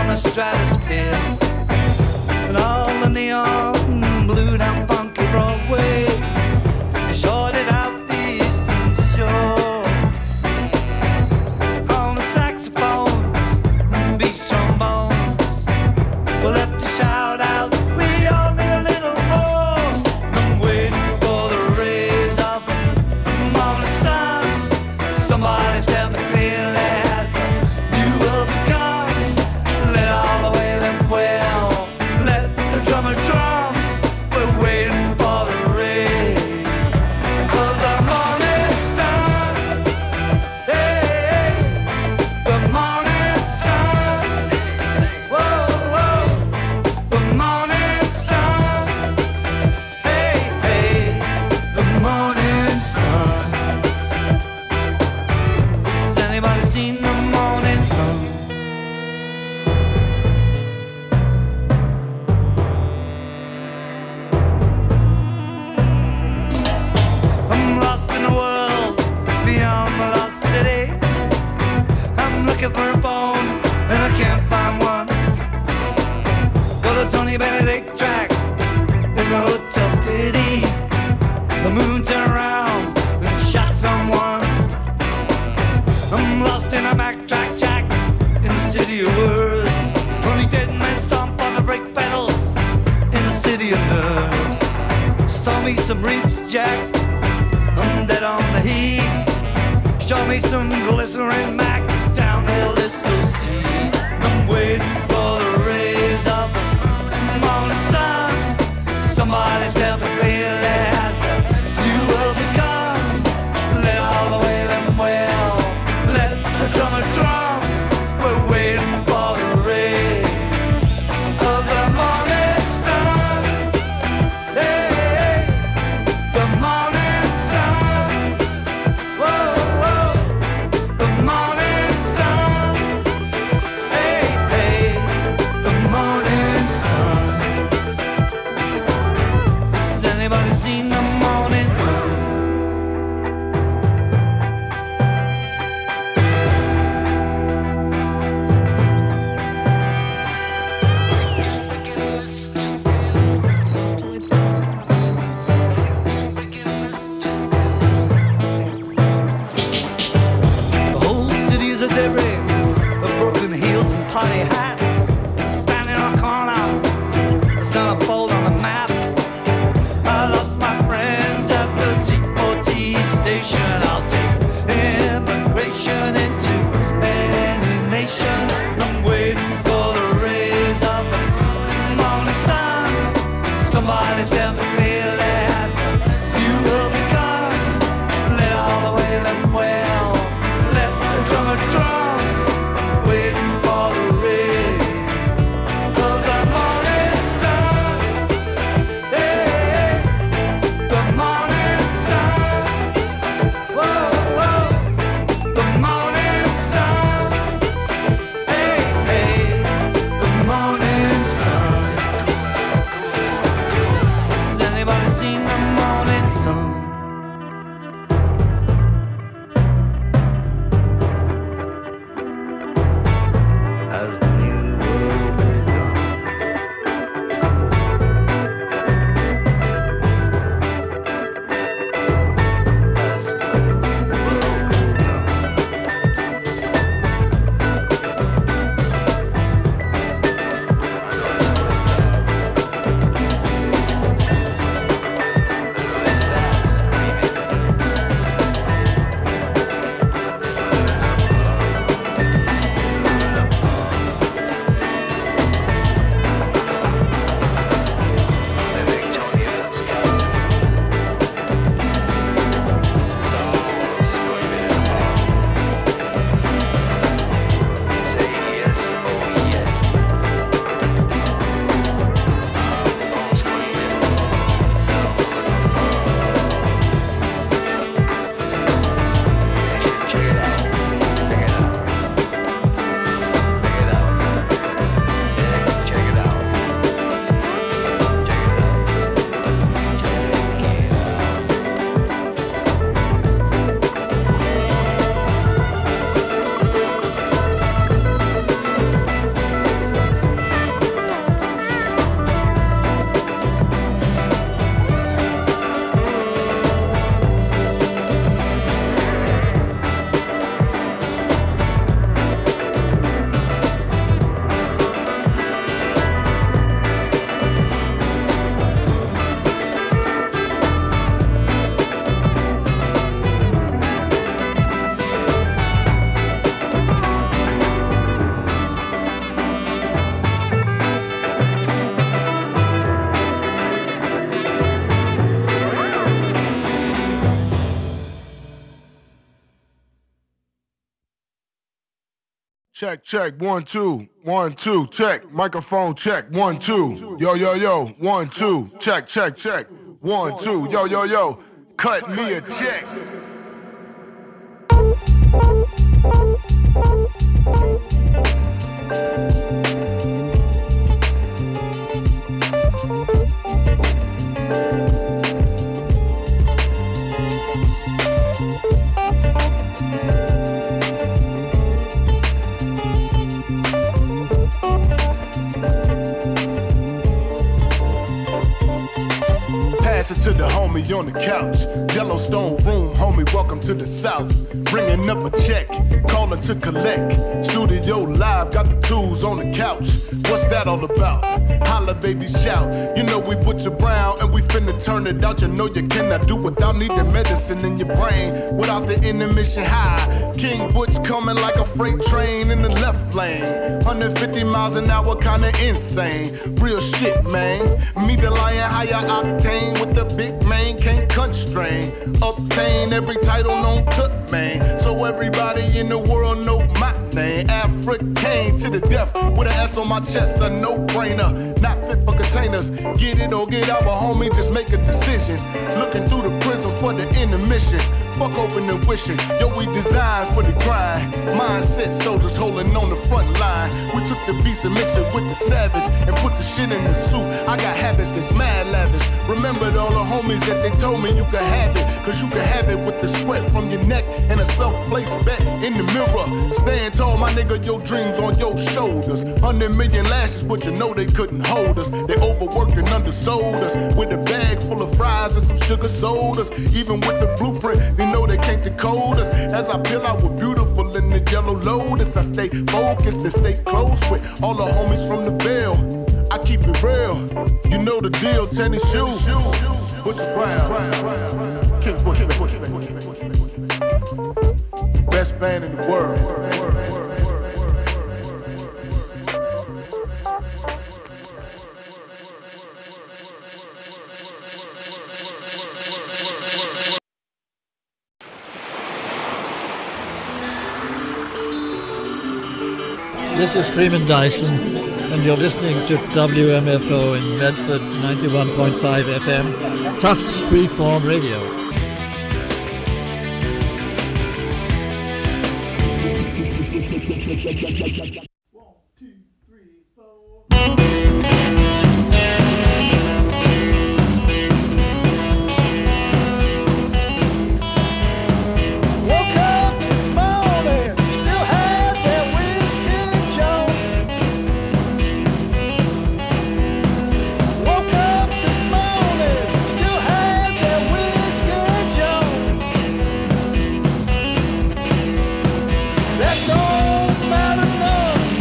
on a stratosphere, and all the neon blue down funky Broadway. You shorted out the eastern shore on the saxophones, beat trombones. We'll have to shout out, we all need a little more. I'm waiting for the rays of the morning sun. Somebody tell me clearly as the view will become. Let all the wailing wail, let the drummer drum. We're waiting for the rays of the morning sun. Hey, the morning sun. Whoa, whoa, the morning sun. Hey, hey, the morning sun. Has anybody seen the morning sun? I'm lost in a world beyond the lost city. I'm looking for a phone and I can't find one. Got a Tony Benedict track in the hotel pity. The moon turned around and shot someone. I'm lost in a Mack track jack in the city of words. Only dead men stomp on the brake pedals in the city of nerves. Saw me some reaps, Jack. I'm dead on the heat. Show me some glycerin Mac. Downhill is so steep. I'm waiting for the rays of the morning sun. Somebody tell me clearly as the you will become. Let all the wailing wail, let the drummer drum. We're waiting for the rays of the morning sun. Hey, the morning sun. Whoa, whoa, the morning sun. Check, check, 1, 2, 1, 2, check. Microphone check, 1, 2. Yo, yo, yo, 1, 2, check, check, check. 1, 2, yo, yo, yo. Cut me a check. Pass it to the homie on the couch. Yellowstone room, homie, welcome to the South. Bringing up a check, calling to collect. Studio live, got the tools on the couch. What's that all about? Holla, baby, shout. You know we Butcher Brown and we finna turn it out. You know you cannot do without needing medicine in your brain. Without the intermission high. King Butch coming like a freight train in the left lane. 150 miles an hour, kinda insane. Real shit, man. Me the lion, higher octane with the big man, can't constrain. Obtain every title known to man. So everybody in the world know my name. African to the death with an S on my chest, a no-brainer. Not fit for containers. Get it or get out, but homie, just make a decision. Looking through the prism for the intermission. Fuck open and wishing. Yo, we designed for the grind. Mindset soldiers holding on the front line. We took the beats and mixed it with the savage and put the shit in the suit. I got habits that's mad lavish. Remembered all the homies that they told me you could have it. Cause you can have it with the sweat from your neck and a self-placed bet in the mirror. Stand tall, my nigga, your dreams on your shoulders. 100 million lashes, but you know they couldn't hold us. They overworked and undersold us with a bag full of fries and some sugar sodas. Even with the blueprint, they know they can't decode us. As I peel out with beautiful in the yellow lotus, I stay focused and stay close with all the homies from the Ville. I keep it real, you know the deal. Tennis shoes, Butcher Brown, King Butcher, best band in the world. This is Freeman Dyson, and you're listening to WMFO in Medford, 91.5 FM, Tufts Freeform Radio. That don't matter none.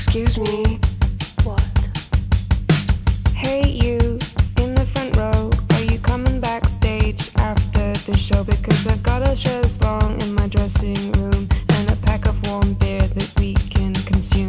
Excuse me. What? Hey, you in the front row. Are you coming backstage after the show? Because I've got a chaise longue in my dressing room and a pack of warm beer that we can consume.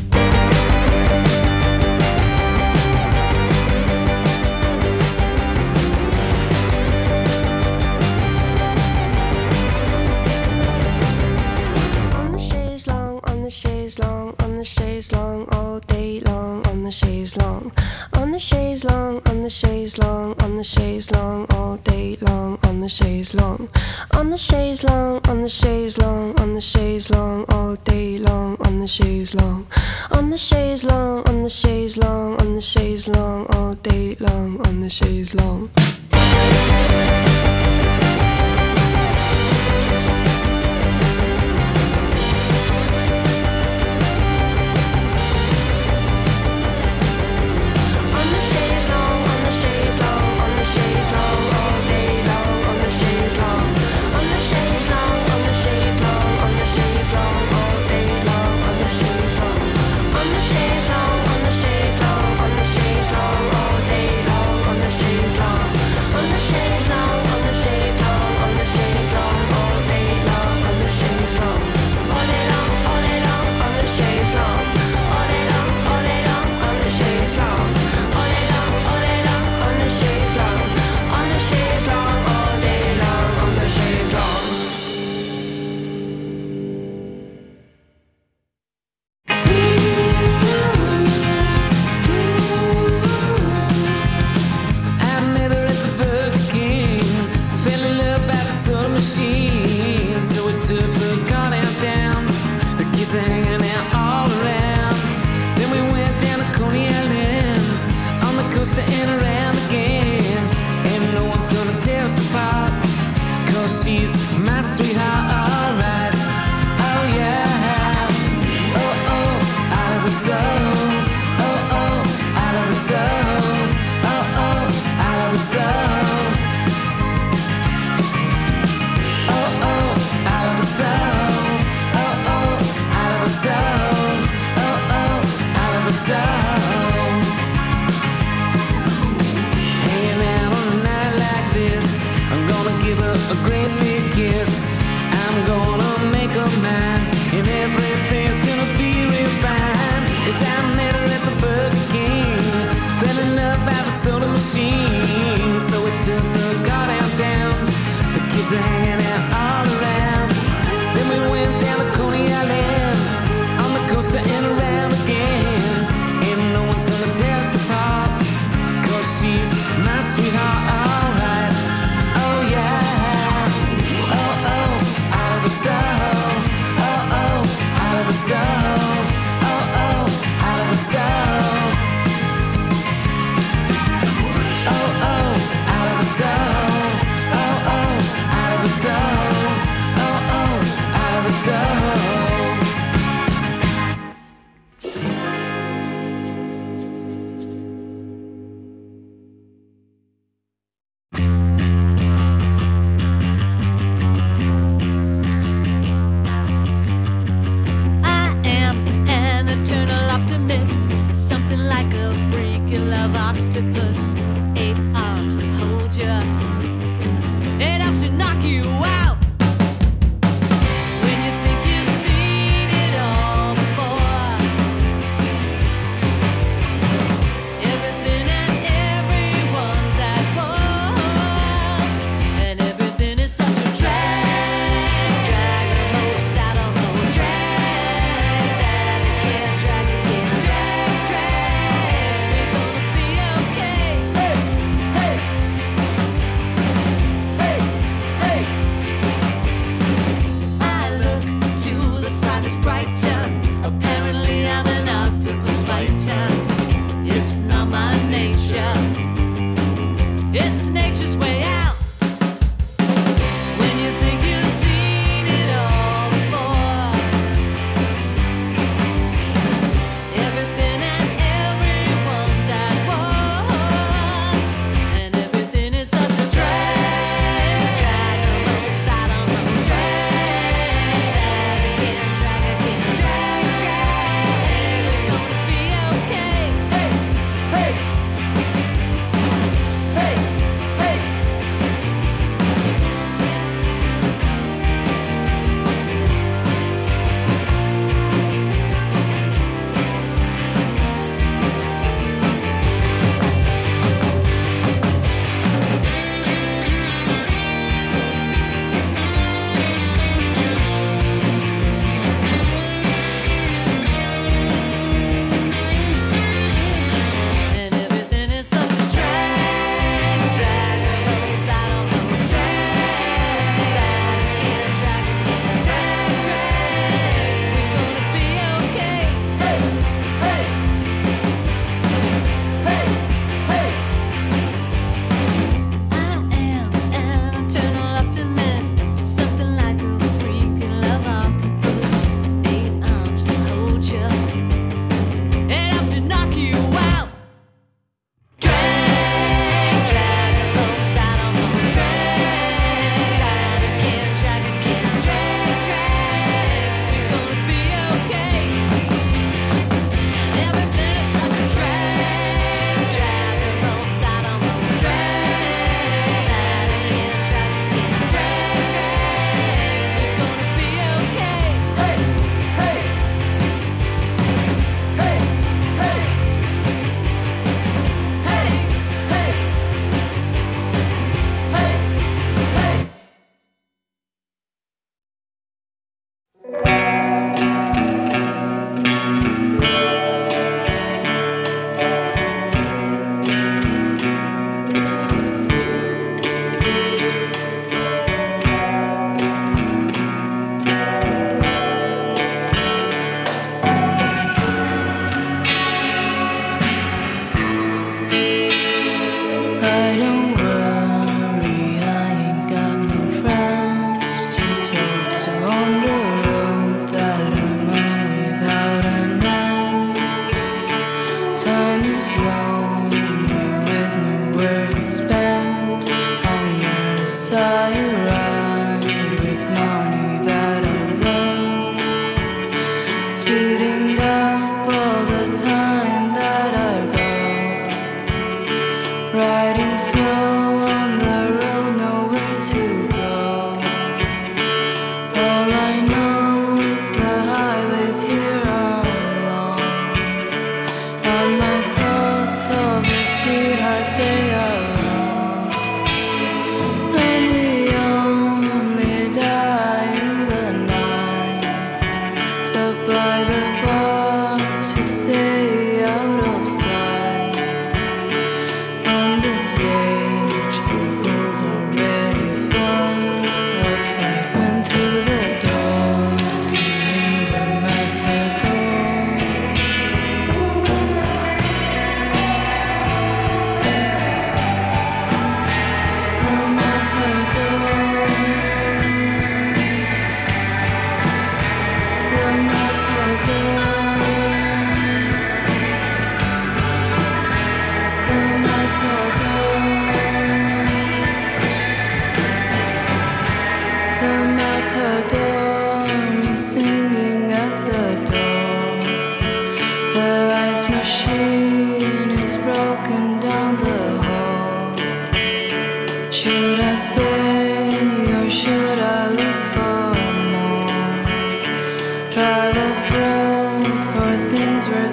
Chaise longue, on the chaise longue, all day long, on the chaise longue, on the chaise longue, on the chaise longue, on the chaise longue, all day long, on the chaise longue, on the chaise longue, on the chaise longue, on the chaise longue, all day long, on the chaise longue, on the chaise longue, on the chaise longue, on the chaise longue, all day long, on the chaise longue.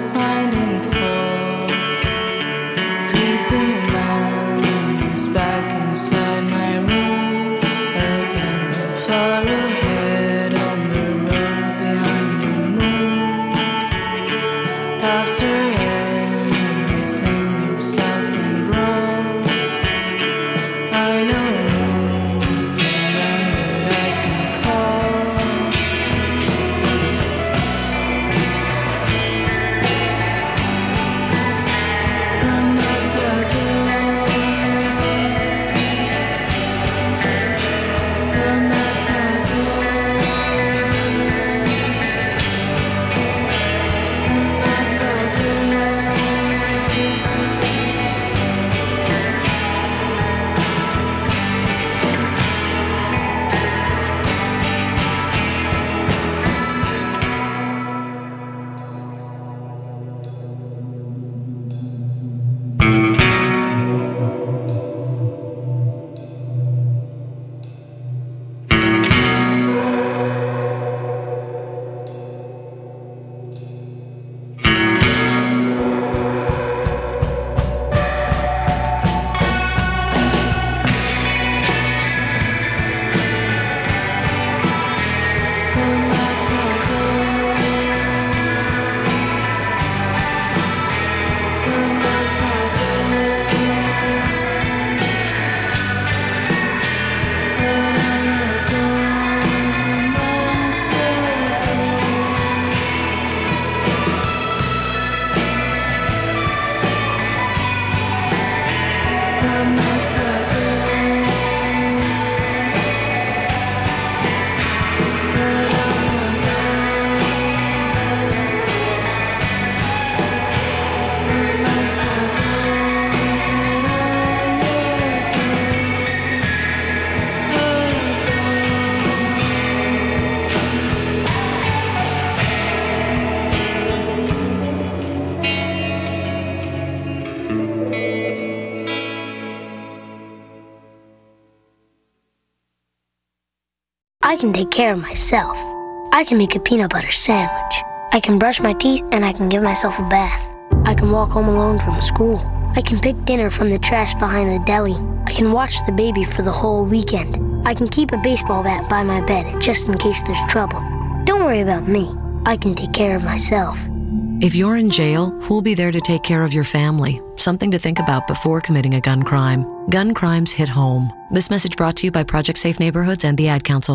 I can take care of myself. I can make a peanut butter sandwich. I can brush my teeth and I can give myself a bath. I can walk home alone from school. I can pick dinner from the trash behind the deli. I can watch the baby for the whole weekend. I can keep a baseball bat by my bed just in case there's trouble. Don't worry about me. I can take care of myself. If you're in jail, who'll be there to take care of your family? Something to think about before committing a gun crime. Gun crimes hit home. This message brought to you by Project Safe Neighborhoods and the Ad Council.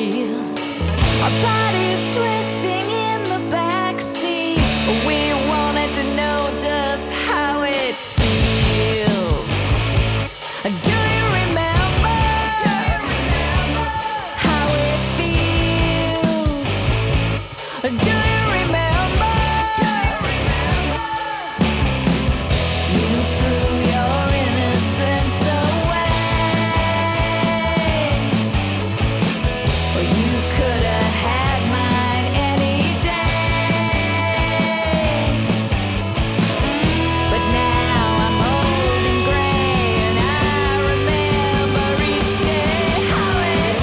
heel. Our bodies twisting in the backseat. We wanted to know just how it feels. Do you remember how it feels? Do you remember? You threw your innocence away. You could have had mine any day. But now I'm old and gray, and I remember each day how it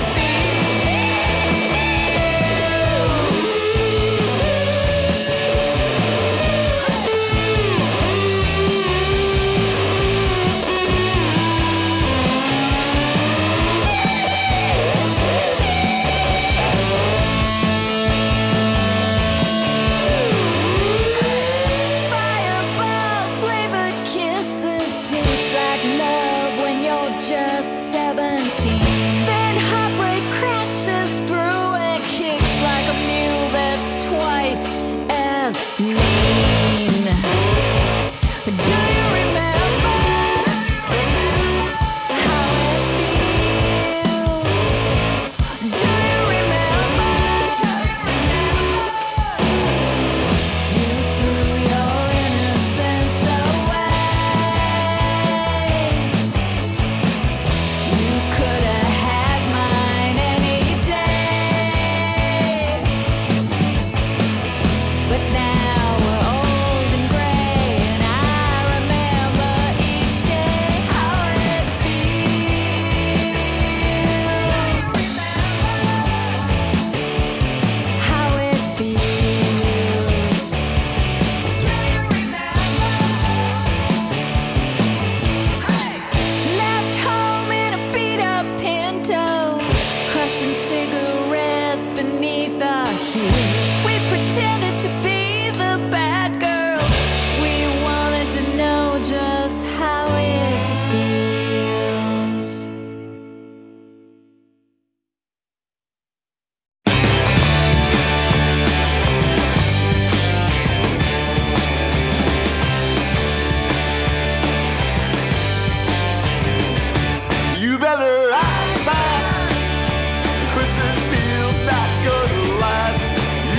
Fireball flavored kisses taste like love when you're just 17. Then heartbreak crashes through and kicks like a mule that's twice as mean. Do you remember how it feels? Do you remember? You threw your innocence away. You could have had mine any day. But now we're old and gray, and I remember each day how it feels. How it feels. Left home in a beat-up Pinto, crushing cigarettes beneath our heels. We pretended to be the bad girl. We wanted to know just how it feels. You better act fast. Christmas deal's not gonna last. You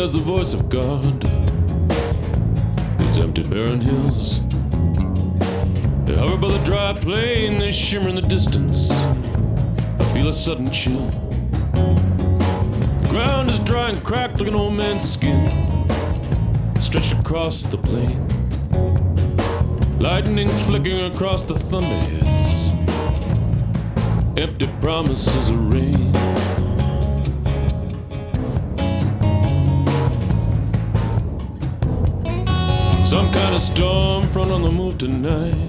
as the voice of God. These empty barren hills, they hover by the dry plain, they shimmer in the distance. I feel a sudden chill. The ground is dry and cracked like an old man's skin, stretched across the plain. Lightning flickering across the thunderheads, empty promises of rain. Some kind of storm front on the move tonight.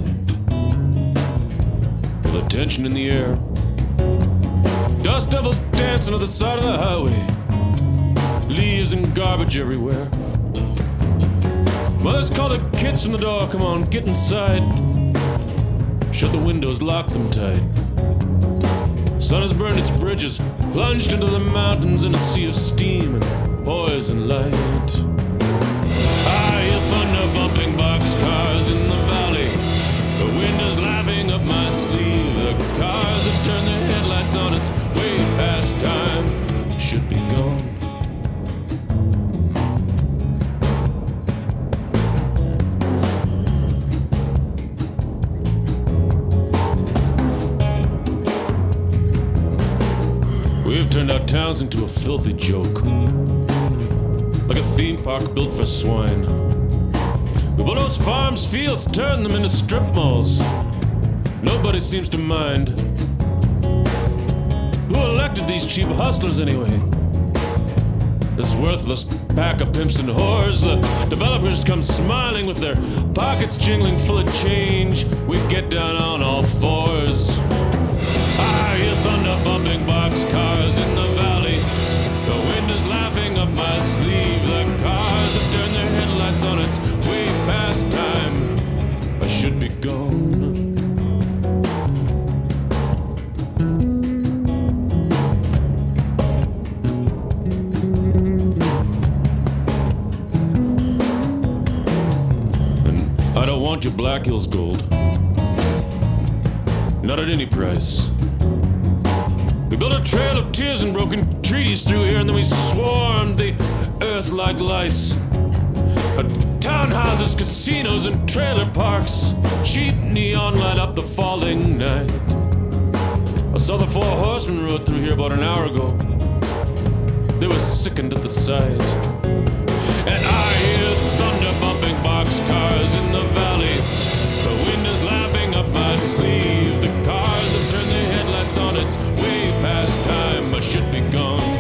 Feel the tension in the air. Dust devils dancing to the side of the highway. Leaves and garbage everywhere. Mothers call the kids from the door, come on, get inside. Shut the windows, lock them tight. Sun has burned its bridges, plunged into the mountains in a sea of steam and poison light. I hear thunder bumping boxcars in the valley. The wind is laughing up my sleeve. The cars have turned their headlights on, it's way past time. Should be gone. We've turned our towns into a filthy joke, like a theme park built for swine. We bulldoze farms, fields, turn them into strip malls. Nobody seems to mind. Who elected these cheap hustlers anyway? This worthless pack of pimps and whores. The developers come smiling with their pockets jingling full of change. We get down on all fours. I hear thunder bumping boxcars in the valley. The wind is laughing up my sleeve. The cars have turned their headlights on, it's way past time. I should be gone. I don't want your Black Hills gold, not at any price. We built a trail of tears and broken treaties through here, and then we swarmed the earth like lice. Townhouses, casinos, and trailer parks, cheap neon light up the falling night. I saw the 4 horsemen rode through here about an hour ago. They were sickened at the sight. And I hear thunder bumping boxcars in the valley. The wind is laughing up my sleeve. The cars have turned their headlights on, it's way past time. I should be gone.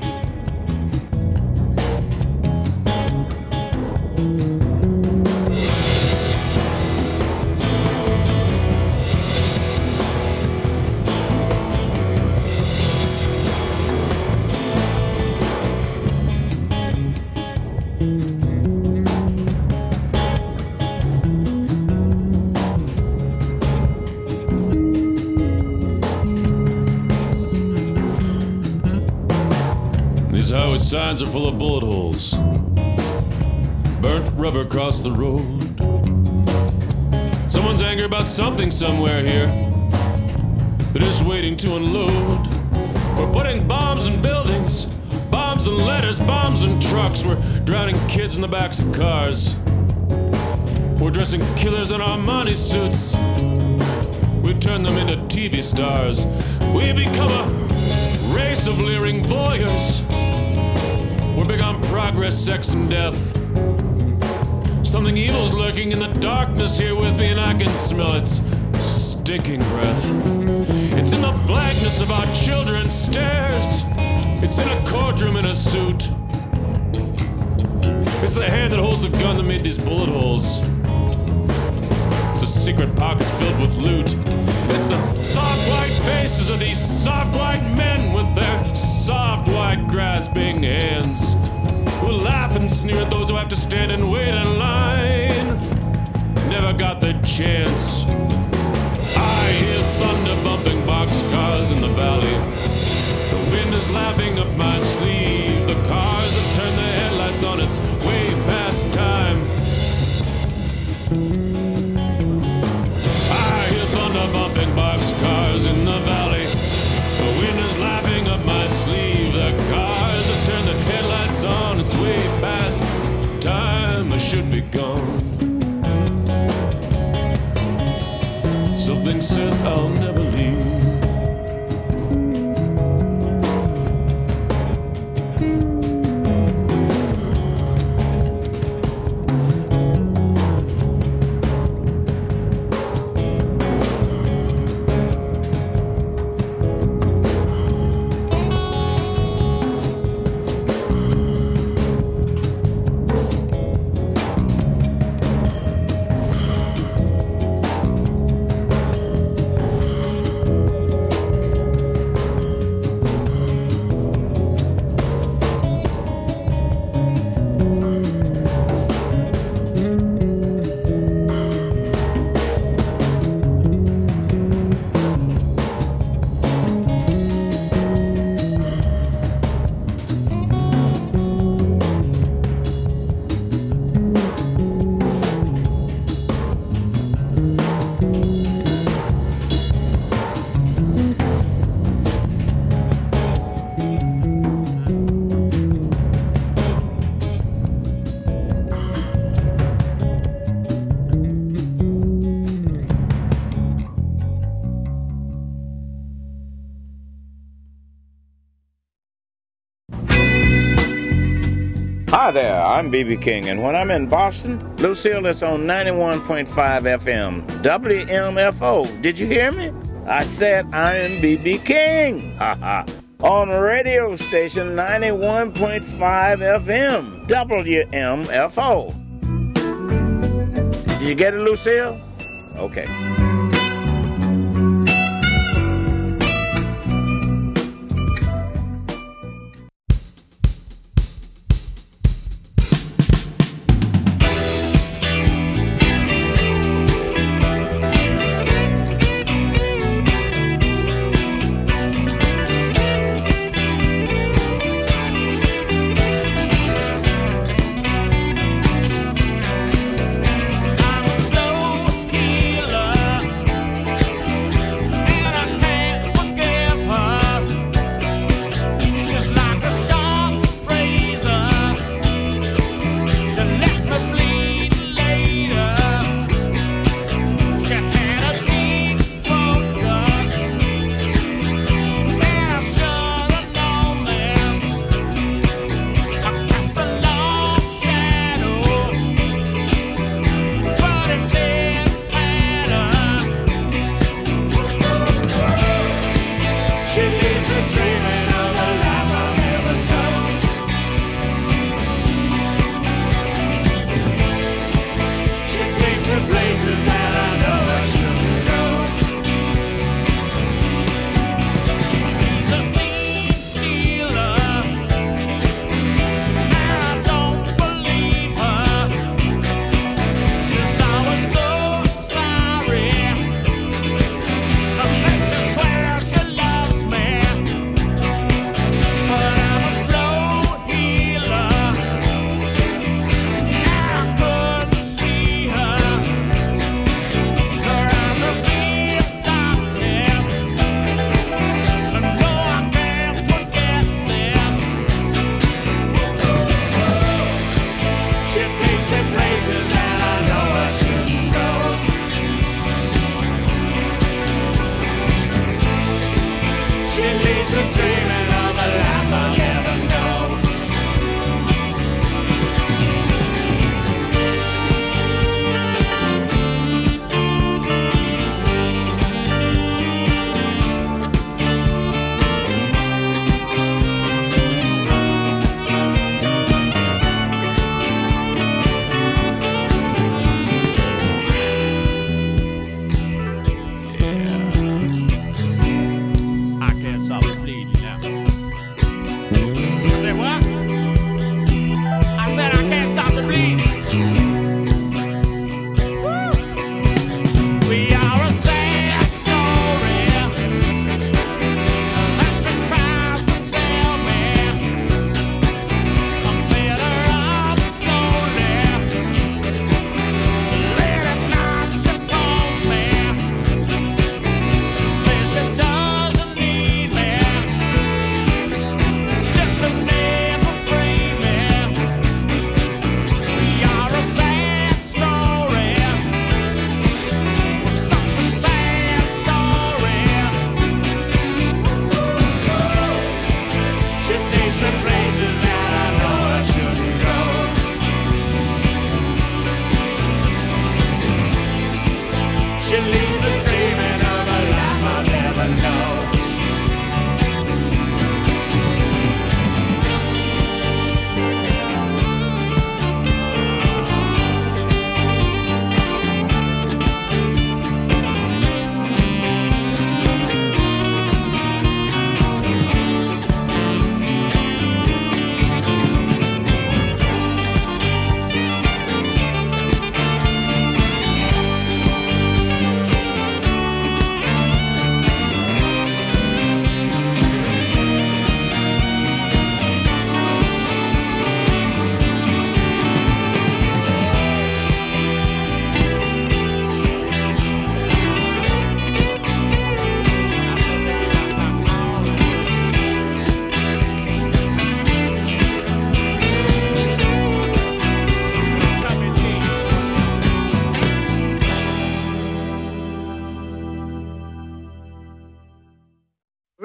These highway signs are full of bullet holes. Burnt rubber across the road. Someone's angry about something somewhere here. They're just waiting to unload. We're putting bombs in buildings, bombs in letters, bombs in trucks. We're drowning kids in the backs of cars. We're dressing killers in Armani suits. We turn them into TV stars. We become a race of leering voyeurs. We're big on progress, sex, and death. Something evil's lurking in the darkness here with me, and I can smell its stinking breath. It's in the blackness of our children's stares. It's in a courtroom in a suit. It's the hand that holds the gun that made these bullet holes. It's a secret pocket filled with loot. It's the soft white faces of these soft white men with their soft white grasping hands, who laugh and sneer at those who have to stand and wait in line. Never got the chance. I hear thunder bumping boxcars in the valley. The wind is laughing up my sleeve. The cars have turned their headlights on, it's way past time. I hear thunder bumping boxcars in the valley. The wind is laughing up my sleeve. The cars have turned their headlights on, it's way Something says I'll never leave. Hi there, I'm B.B. King, and when I'm in Boston, Lucille is on 91.5 FM, WMFO. Did you hear me? I said I am B.B. King. On radio station 91.5 FM, WMFO. Did you get it, Lucille? Okay. I'm a slow healer.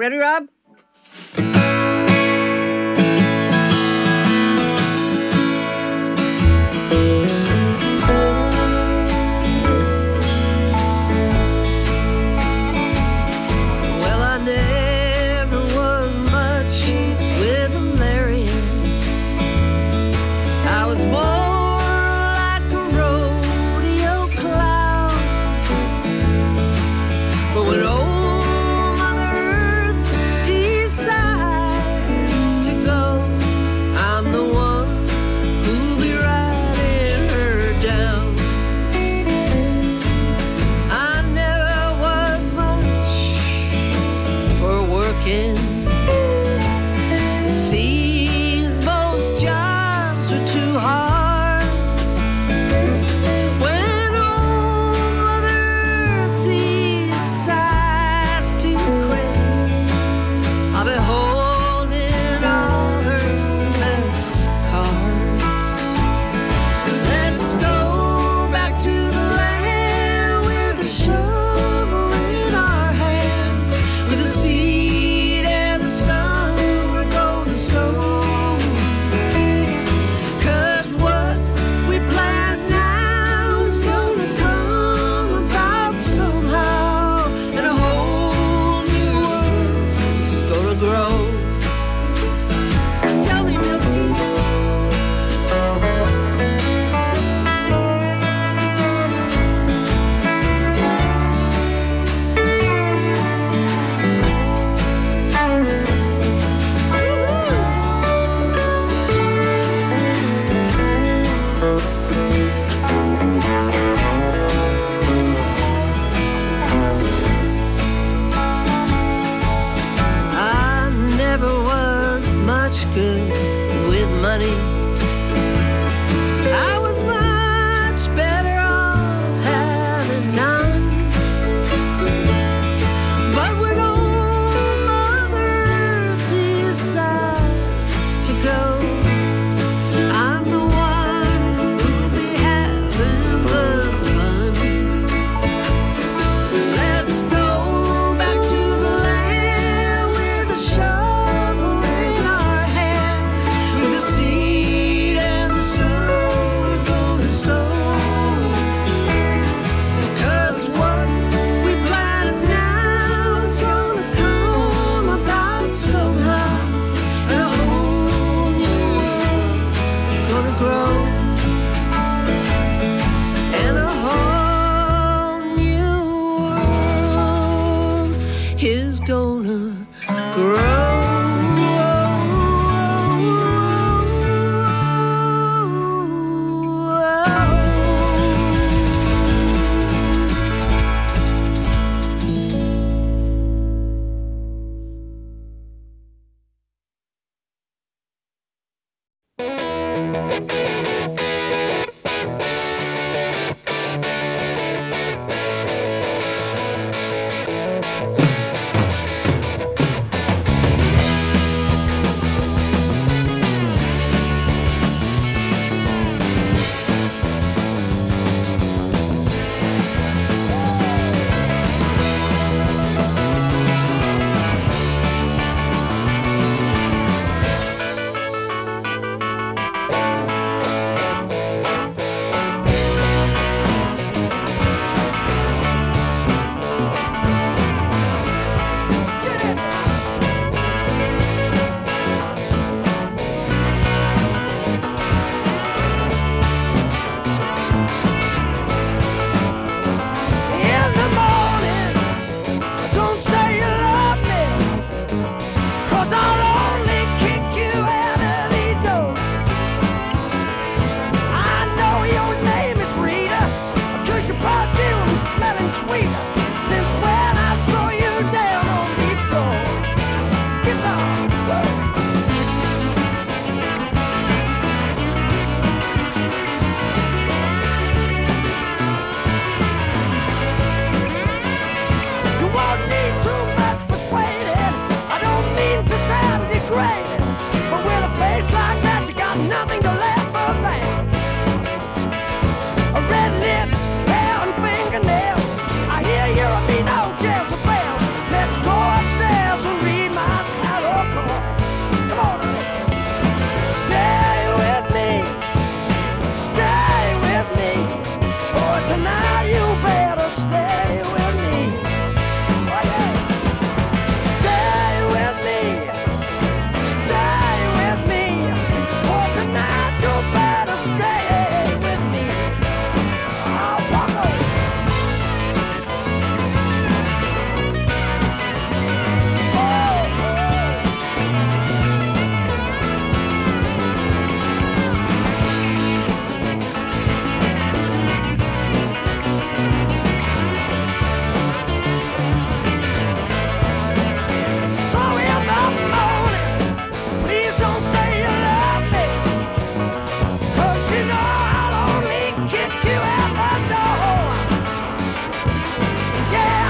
Ready, Rob? Well, I never was much with a Lariat. I was more like a rodeo clown. But when old Mother Earth decides to go, I'm the one who'll be riding her down. I never was much for working. It seems most jobs were too hard. When old Mother Earth decides to quit, I'll be holding all her best cards. Let's go back to the land with a shovel in our hand, with a seed and the sun we're gonna sow. 'Cause what we plant now is gonna come about somehow, and a whole new world's gonna grow. Tell me, Milty. I never was much good with money. I was much better off having none. But when old Mother Earth decides to go, I'm the one who'll be having the fun. Let's go back to the land with a shovel in our hand, with a seed and the sun we're gonna sow. 'Cause what we plant now is gonna come about somehow, and a whole new world gonna grow, and a whole new world is gonna grow. In the morning, don't say you love me, 'cause I'll only kick you out of the door. I know your name is Rita, 'cause your perfume is smelling sweeter since when